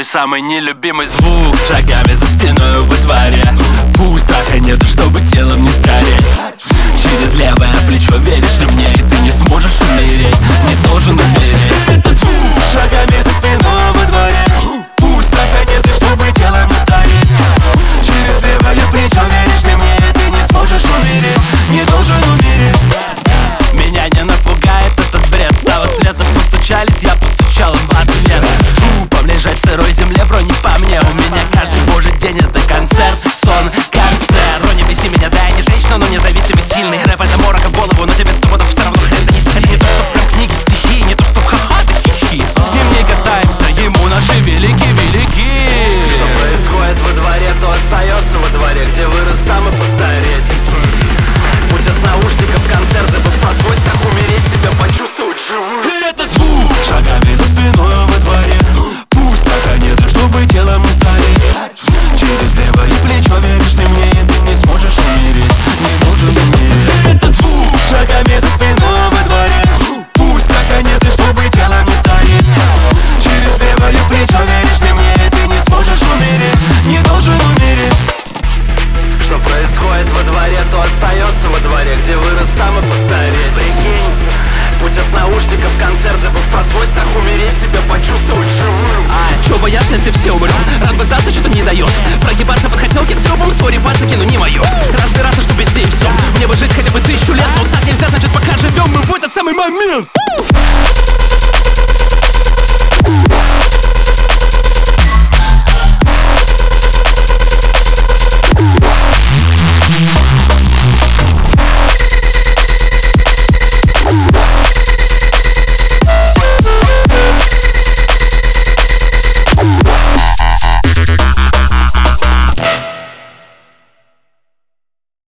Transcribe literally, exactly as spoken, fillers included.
самый нелюбимый звук. Шагами за спиной во дворе. Пусть страха нет, чтобы телом не стареть. Через левое плечо веришь ли мне, и ты не сможешь умереть, не должен умереть. Этот звук шагами за спиной во дворе. Пусть страха нет, чтобы телом не стареть. Через левое плечо веришь ли мне, и ты не сможешь умереть, не должен умереть. Меня не напугает этот бред. С того света постучались, я постучал им в ответ. Трупом лежать в сырой земле, бро, не по мне. У меня каждый божий день это концерт, сон, концерт. Бро, не беси меня, да, я не женщина, но независимый, сильный. Рэп это морок в голову, но тебе сто пудов все равно хрен не стихи. Не то чтоб прям книги, стихи, не то чтоб ха-ха, да хихи. С ним не катаемся, ему наши велики-велики. Что происходит во дворе, то остается во дворе. Где вырос, там и постареть. Путь от наушников в концерт, забыв про свой страх умереть, себя почувствовать живым. Этот звук шагами за спиной во дворе. Пусть страха нет, чтобы телом не стареть. Через левое плечо веришь ты мне, и ты не сможешь умереть, не должен умереть. Этот звук шагами за спиной во дворе. Пусть страха нет, чтобы телом не стареть. Через левое плечо веришь ты мне, и ты не сможешь умереть, не должен умереть. Что происходит во дворе, то остается во дворе. Где вырос, там и постареть. Прикинь, путь от наушников в концерт, забыв про свой страх умереть, себя почувствовать живым. А, чего бояться, если все умрем? Рад бы сдаться, что-то не дает. Прогибаться под хотелки с трупом, сори, пальцы кину, не мое.